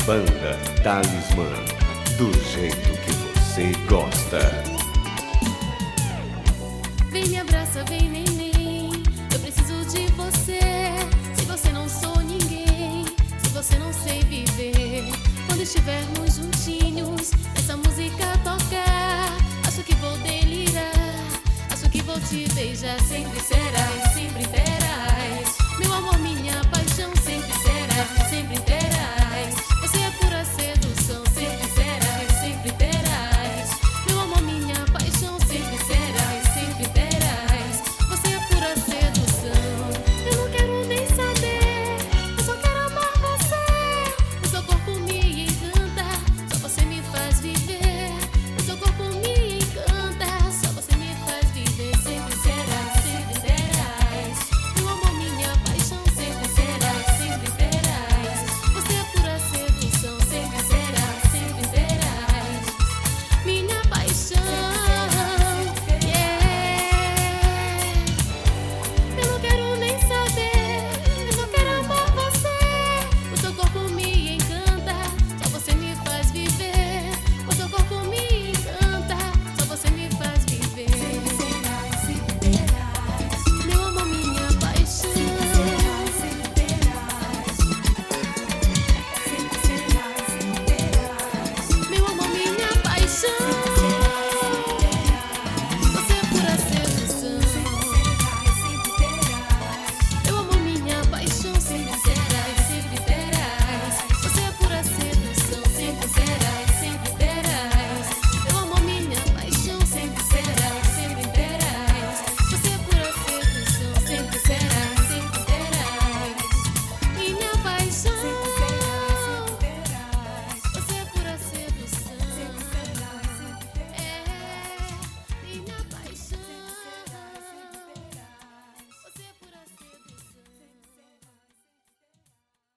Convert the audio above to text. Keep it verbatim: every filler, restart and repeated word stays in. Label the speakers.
Speaker 1: Banda Talismã, do jeito que você gosta.
Speaker 2: Vem me abraça, vem neném, eu preciso de você. Se você não sou ninguém, se você não sei viver, quando estivermos juntinhos, essa música tocar, acho que vou delirar, acho que vou te beijar sem